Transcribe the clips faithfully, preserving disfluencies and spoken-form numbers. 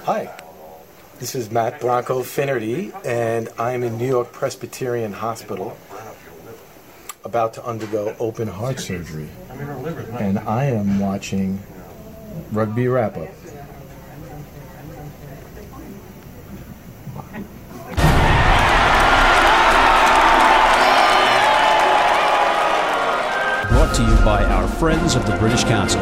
Hi, this is Matt Bronco Finnerty, and I am in New York Presbyterian Hospital, about to undergo open heart surgery, and I am watching Rugby Wrap-Up. Brought to you by our friends of the British Council.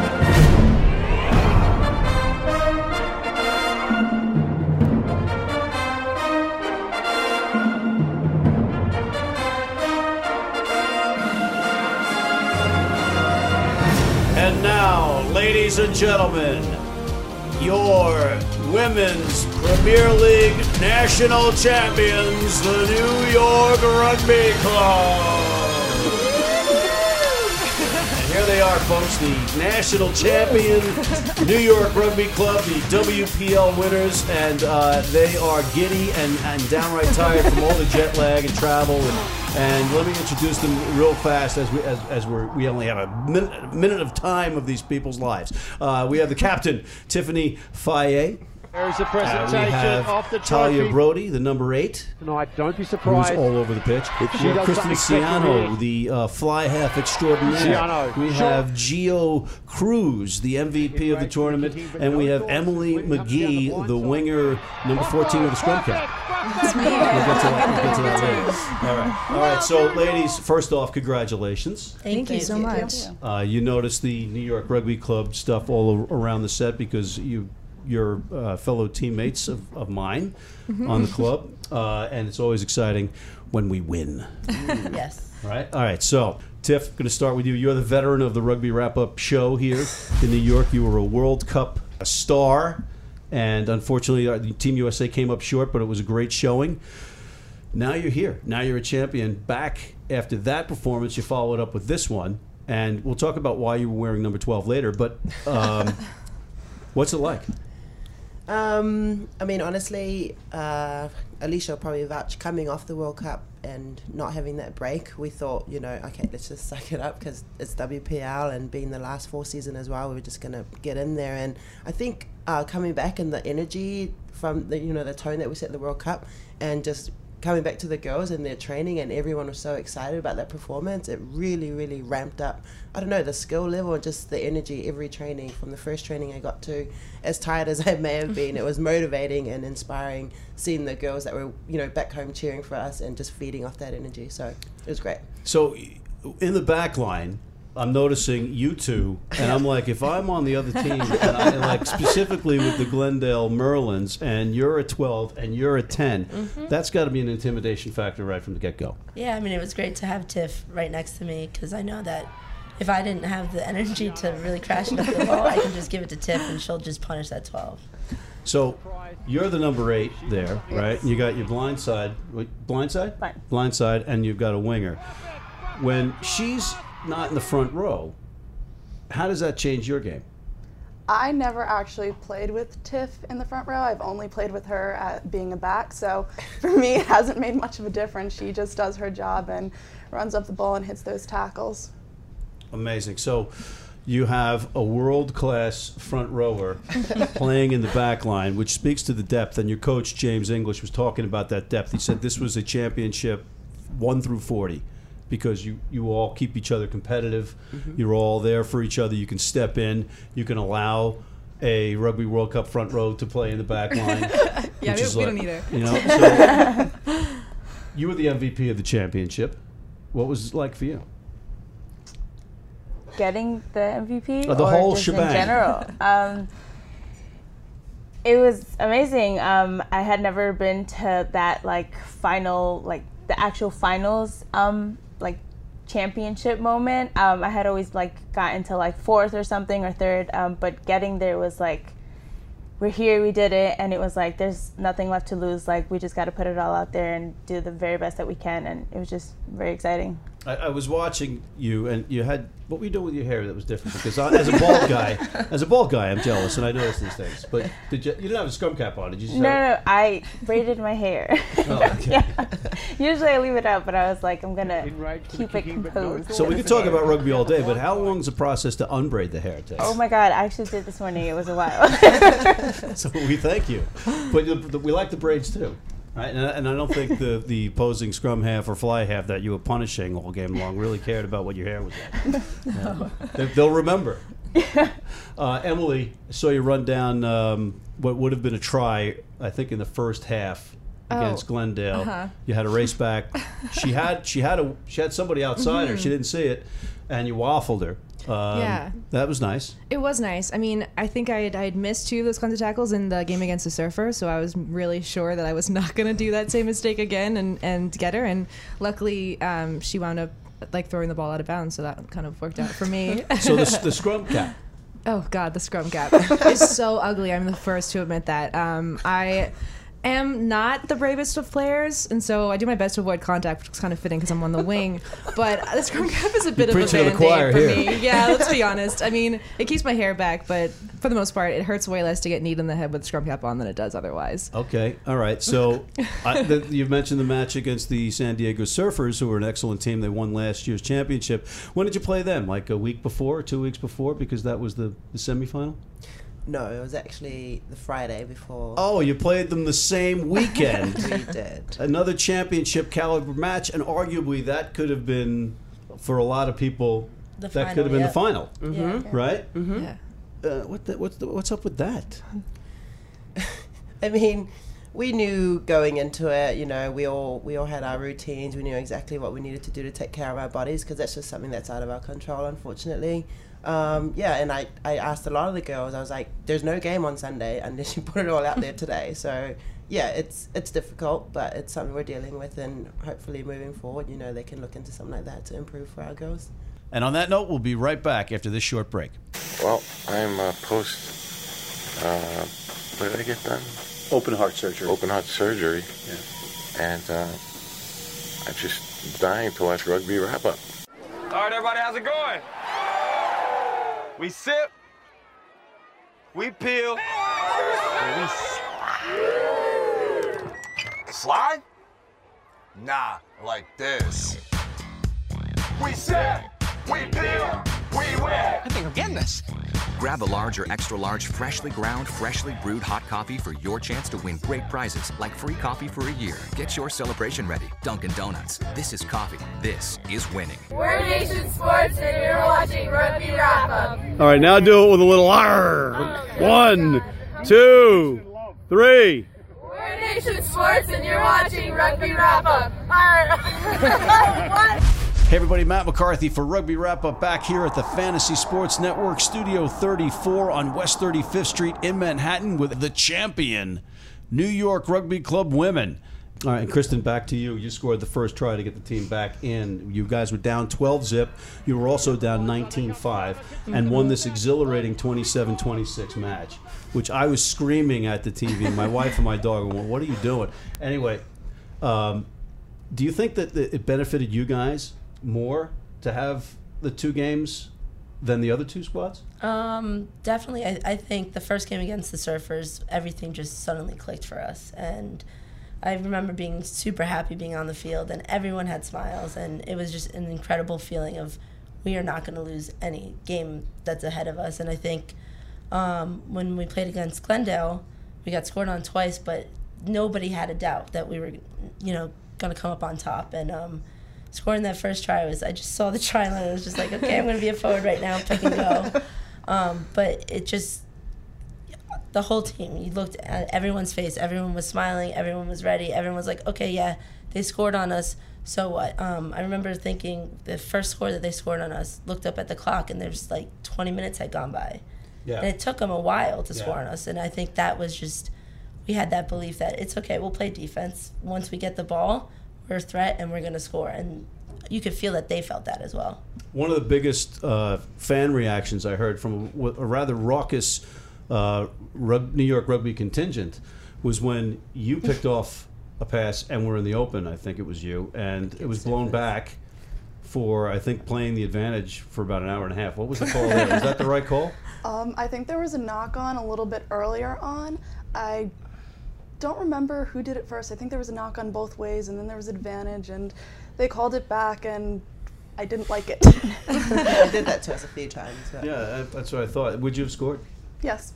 And now, ladies and gentlemen, your Women's Premier League National Champions, the New York Rugby Club. And here they are, folks, the national champion New York Rugby Club, the W P L winners, and uh, they are giddy and, and downright tired from all the jet lag and travel. And, and let me introduce them real fast, as we as, as we're, we only have a minute, a minute of time of these people's lives. Uh, we have the captain, Tiffany Faye. There's a presentation uh, we have of the Talia trophy. Brody, the number eight. Tonight, don't be Who's surprised. all over the pitch. She We have does Kristen something Ciano, spectacular. the uh, fly half extraordinaire. Ciano, We sure. have Gio Cruz, the M V P of the tournament. And we have Emily McGee, the winger, number fourteen of the scrum cap. That's me. We'll get to that, we'll get to that later. All right. All right. So, ladies, first off, congratulations. Thank you so much. Uh, you noticed the New York Rugby Club stuff all a- around the set because you, you're uh, fellow teammates of, of mine on the club, uh, and it's always exciting when we win. Yes. All right. All right. So, Tiff, going to start with you. You're the veteran of the Rugby Wrap-Up show here in New York. You were a World Cup star, and unfortunately, uh, the Team U S A came up short, but it was a great showing. Now you're here. Now you're a champion. Back after that performance, you followed up with this one, and we'll talk about why you were wearing number twelve later. But um, what's it like? Um, I mean, honestly, uh, Alicia will probably vouch, coming off the World Cup and not having that break, we thought, you know, okay, let's just suck it up because it's W P L, and being the last four season as well, we were just going to get in there. And I think uh, coming back and the energy from the, you know, the tone that we set at the World Cup, and just coming back to the girls and their training, and everyone was so excited about that performance, it really, really ramped up, I don't know, the skill level and just the energy every training. From the first training I got to, as tired as I may have been, it was motivating and inspiring seeing the girls that were, you know, back home cheering for us and just feeding off that energy. So it was great. So, in the back line, I'm noticing you two, and I'm like, if I'm on the other team, and I, like specifically with the Glendale Merlins, and you're a twelve and you're a ten, Mm-hmm. that's got to be an intimidation factor right from the get-go. Yeah, I mean, it was great to have Tiff right next to me because I know that if I didn't have the energy to really crash it up the wall, I can just give it to Tiff and she'll just punish that twelve. So, you're the number eight there, right? And you got your blind side, wait, blind side? Blind. Blind side, and you've got a winger. When she's not in the front row, how does that change your game? I never actually played with Tiff in the front row. I've only played with her at being a back. So for me, it hasn't made much of a difference. She just does her job and runs up the ball and hits those tackles. Amazing. So you have a world-class front rower playing in the back line, which speaks to the depth. And your coach, James English, was talking about that depth. He said this was a championship one through forty. Because you, you all keep each other competitive. Mm-hmm. You're all there for each other. You can step in. You can allow a Rugby World Cup front row to play in the back line. Yeah, which we, is we like, don't need her. You know, so you were the M V P of the championship. What was it like for you? Getting the M V P Uh, the or whole just shebang. in general? um, it was amazing. Um, I had never been to that like final, like the actual finals, um, like championship moment. Um, I had always like gotten to like fourth or something or third, um, but getting there was like, we're here, we did it, and it was like there's nothing left to lose. Like we just got to put it all out there and do the very best that we can, and it was just very exciting. I, I was watching you, and you had what were you doing with your hair that was different? Because I, as a bald guy, as a bald guy, I'm jealous, and I notice these things. But did you? You didn't have a scrum cap on, did you? No, no, no, I braided my hair. Oh, okay. Yeah. Usually I leave it up, but I was like, I'm gonna keep it composed. So we could talk about rugby all day, but how long is the process to unbraid the hair take? Oh my God, I actually did this morning. It was a while. So we thank you, but the, the, we like the braids too. Right, and I, and I don't think the, the opposing scrum half or fly half that you were punishing all game long really cared about what your hair was like. No. They, they'll remember. Uh, Emily, I saw you run down um, what would have been a try, I think, in the first half against Oh, Glendale. uh-huh. You had a race back. She had she had a she had somebody outside her. She didn't see it, and you waffled her. Um, Yeah. that was nice. It was nice. I mean, I think I had, I had missed two of those kinds of tackles in the game against the Surfer, so I was really sure that I was not going to do that same mistake again and, and get her. And luckily, um, she wound up like throwing the ball out of bounds, so that kind of worked out for me. So the, the scrum cap. Oh God, the scrum cap is so ugly. I'm the first to admit that. Um, I am not the bravest of players, and so I do my best to avoid contact, which is kind of fitting because I'm on the wing. But the scrum cap is a bit of a preaching to the band-aid choir for here. me. Yeah, let's be honest. I mean, it keeps my hair back, but for the most part, it hurts way less to get kneed in the head with a scrum cap on than it does otherwise. Okay, all right. So I, the, you've mentioned the match against the San Diego Surfers, who were an excellent team. They won last year's championship. When did you play them? Like a week before, two weeks before, because that was the, the semifinal? No, it was actually the Friday before. Oh, you played them the same weekend. We did. Another championship caliber match, and arguably that could have been, for a lot of people, The that final, could have been yeah. the final, Yeah. right? Mm-hmm. Yeah. Uh, what the, what's the, what's up with that? I mean, we knew going into it, you know, we all we all had our routines. We knew exactly what we needed to do to take care of our bodies, because that's just something that's out of our control, unfortunately. Um, yeah, and I, I asked a lot of the girls, I was like, there's no game on Sunday unless you put it all out there today. So, yeah, it's it's difficult, but it's something we're dealing with, and hopefully moving forward, you know, they can look into something like that to improve for our girls. And on that note, we'll be right back after this short break. Well, I'm uh, post, uh, what did I get done? Open heart surgery. Open heart surgery. Yeah. And uh, I'm just dying to watch rugby wrap up. All right, everybody, how's it going? We sip, we peel, and we slide. Slide? Nah, like this. We sip, we peel, we whip. I think I'm getting this. Grab a large or extra large freshly ground, freshly brewed hot coffee for your chance to win great prizes like free coffee for a year. Get your celebration ready. Dunkin' Donuts. This is coffee. This is winning. We're Nation Sports and you're watching Rugby Wrap Up. All right, now do it with a little R. One, two, three. We're Nation Sports and you're watching Rugby Wrap Up. What? Hey everybody, Matt McCarthy for Rugby Wrap Up, back here at the Fantasy Sports Network, Studio thirty-four on West thirty-fifth Street in Manhattan with the champion, New York Rugby Club women. All right, and Kristen, back to you. You scored the first try to get the team back in. You guys were down twelve zip. You were also down nineteen five and won this exhilarating twenty-seven twenty-six match, which I was screaming at the T V. My wife and my dog were, what are you doing? Anyway, um, do you think that it benefited you guys more to have the two games than the other two squads? Um, definitely. I, I think the first game against the Surfers, everything just suddenly clicked for us. And I remember being super happy being on the field, and everyone had smiles. And it was just an incredible feeling of we are not going to lose any game that's ahead of us. And I think um, when we played against Glendale, we got scored on twice, but nobody had a doubt that we were, you know, going to come up on top. And um, scoring that first try was, I just saw the try line and I was just like, okay, I'm going to be a forward right now, pick and go. Um, but it just, the whole team, you looked at everyone's face, everyone was smiling, everyone was ready, everyone was like, okay, yeah, they scored on us, so what? Um, I remember thinking the first score that they scored on us, looked up at the clock and there's like twenty minutes had gone by. Yeah. And it took them a while to Yeah. score on us, and I think that was just, we had that belief that it's okay, we'll play defense. Once we get the ball, we're a threat and we're going to score. And you could feel that they felt that as well. One of the biggest uh, fan reactions I heard from a, a rather raucous uh, rug, New York rugby contingent was when you picked off a pass and were in the open. I think it was you, and it was blown back, for, I think, playing the advantage for about an hour and a half. What was the call there? Was that the right call? Um, I think there was a knock-on a little bit earlier on. I don't remember who did it first. I think there was a knock-on both ways, and then there was advantage, and they called it back, and I didn't like it. They did that to us a few times. But. Yeah, that's what I thought. Would you have scored? Yes.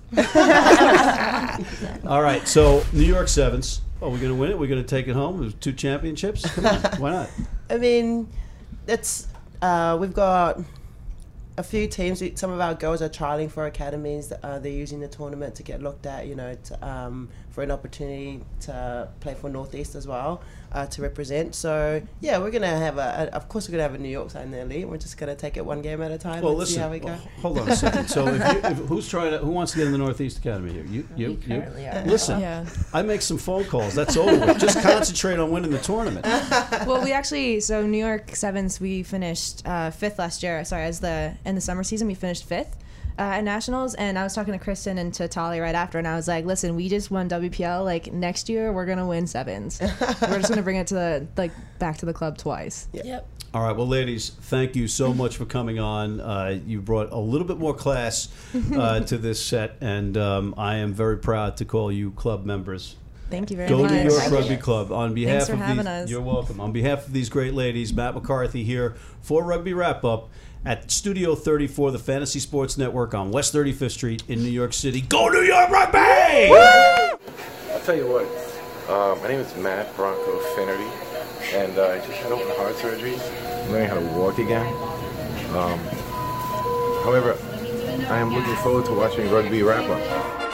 All right, so New York Sevens. Are we going to win it? We're going to take it home? There's two championships? Come on, why not? I mean, it's uh, we've got a few teams. Some of our girls are trialing for academies. Uh, they're using the tournament to get looked at, you know, to, um, for an opportunity to play for Northeast as well, uh, to represent. So, yeah, we're going to have a, a, of course, we're going to have a New York side in the elite. We're just going to take it one game at a time Well, and listen, see how we go. well, hold on a second. So, if you, if, who's trying to, who wants to get in the Northeast Academy here? You, you, We you. currently are. Listen, Yeah. I make some phone calls. That's over with. Just concentrate on winning the tournament. Well, we actually, so New York Sevens, we finished uh, fifth last year. Sorry, as the in the summer season, we finished fifth uh, at nationals. And I was talking to Kristen and to Tali right after, and I was like, "Listen, we just won W P L. Like next year, we're gonna win sevens. We're just gonna bring it to the like back to the club twice." Yeah. Yep. All right, well, ladies, thank you so much for coming on. Uh, you brought a little bit more class uh, to this set, and um, I am very proud to call you club members. Thank you very Go much. New York Thank Rugby you. Club. On behalf for of having these, us. You're welcome. On behalf of these great ladies, Matt McCarthy here for Rugby Wrap Up at Studio thirty-four, the Fantasy Sports Network on West thirty-fifth Street in New York City. Go New York Rugby! I'll tell you what, uh, my name is Matt Bronco Finnerty, and uh, I just had open heart surgery, learning how to walk again. Um, however, I am looking forward to watching Rugby Wrap Up.